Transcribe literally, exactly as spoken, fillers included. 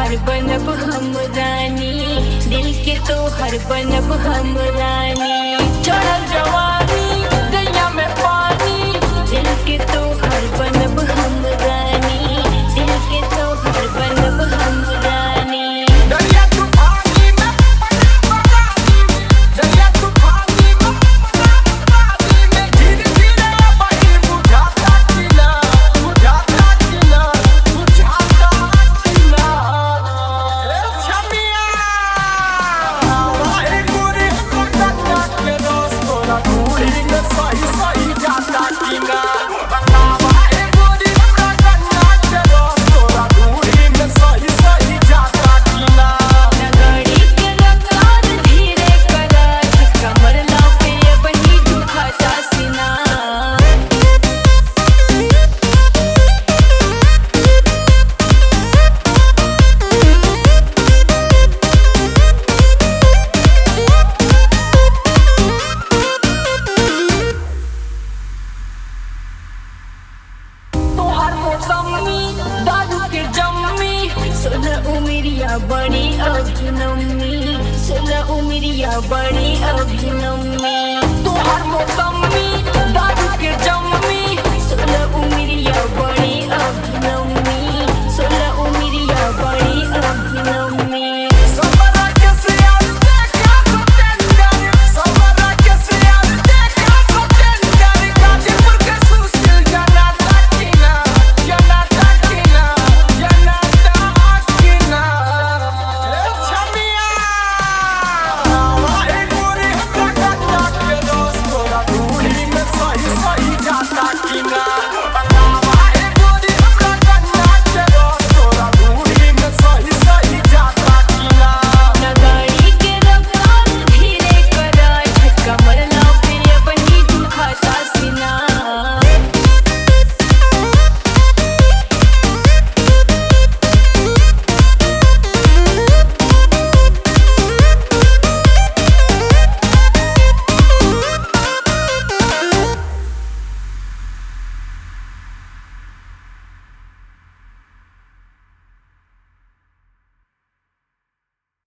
हर बनब हम रानी, दिल के तो हर बनब हम रानी। चढ़ल जवानी दैया में पानी, दिल के तो हर बनब हम रानी, दिल के तो हर बनब हम रानी। दरिया तूफानी में पानी, दरिया तूफानी में पानी में धीरे धीरे बही बुझाता चिला, बुझाता चिला, बुझाता चिला। छमिया वाहे गोरी कटका के रस तोरा दूरी में सही सही जाता चिला। वाहे गोरी कटका के रस तोरा दूरी में सही सही जाता चिला। नगड़ी के रफ्तार धीरे करत, कमर लौके बही दुखता सीना। तोहार मौसमी दारू के जम्मी, सोलह उमरिया बड़ी अभिनमी, सोलह उमरिया बड़ी अभिनमी। तोहार मौसम